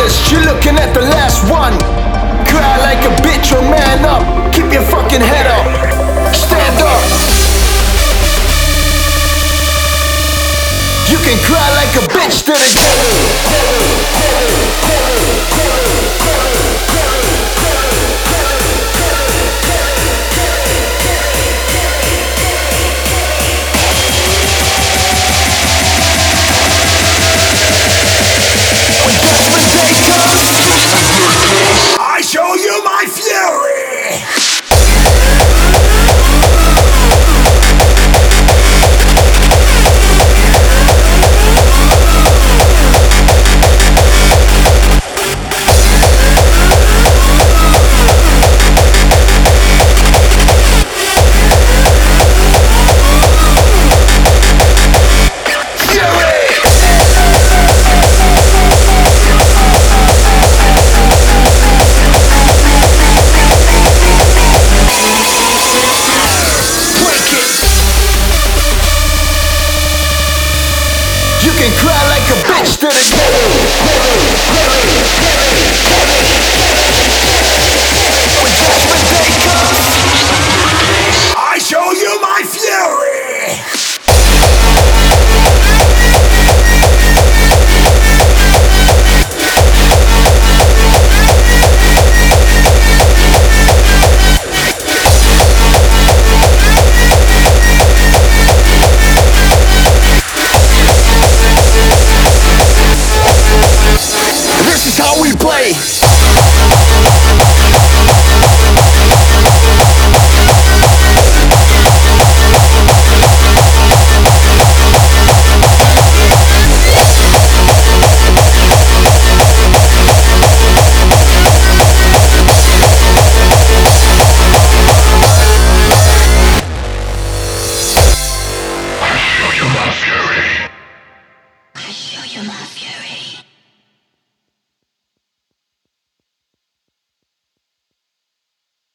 list, you're looking at the last one. Cry like a bitch or man up. Keep your fucking head up. Stand up. You can cry like a bitch to the I show you my fury! You can cry like a bitch to the when judgment day comes, I show you my fury! this is how we play.